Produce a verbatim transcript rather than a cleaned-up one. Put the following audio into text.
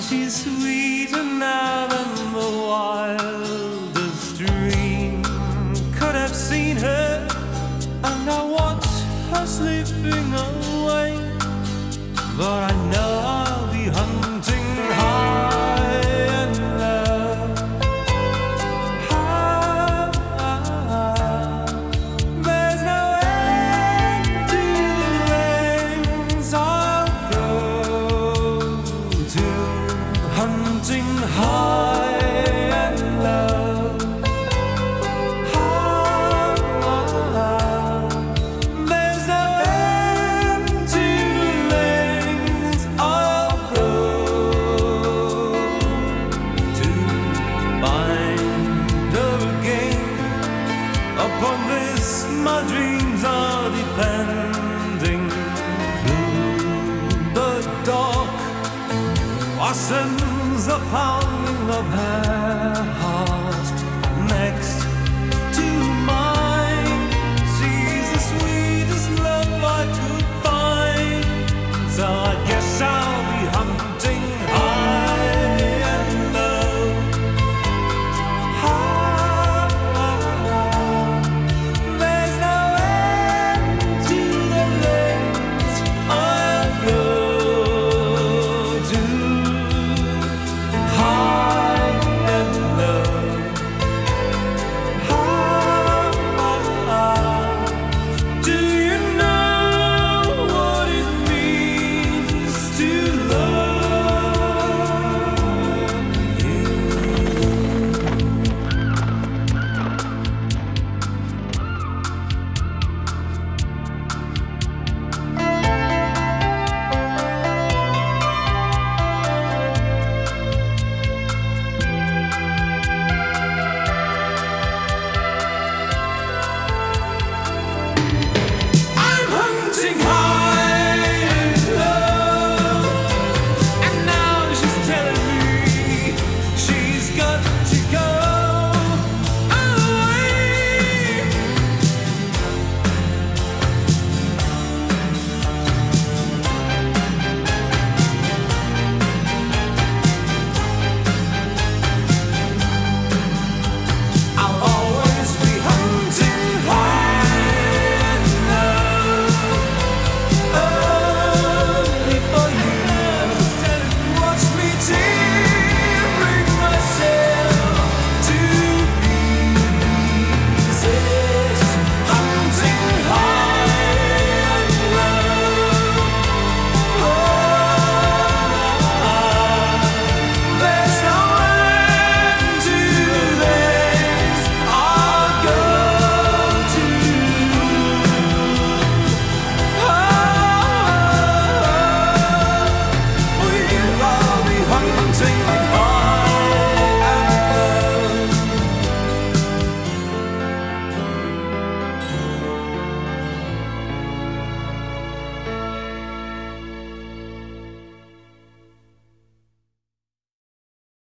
she's sweeter now than the wildest dream could have seen her, and I watch her slipping away. But I know I'll be hunting high and low. High, high. There's no empty lanes I'll go to, hunting high and low. High, high. There's no empty lanes I'll go to find her again. Upon this my dreams are depending. Through the dark washes the pounding of her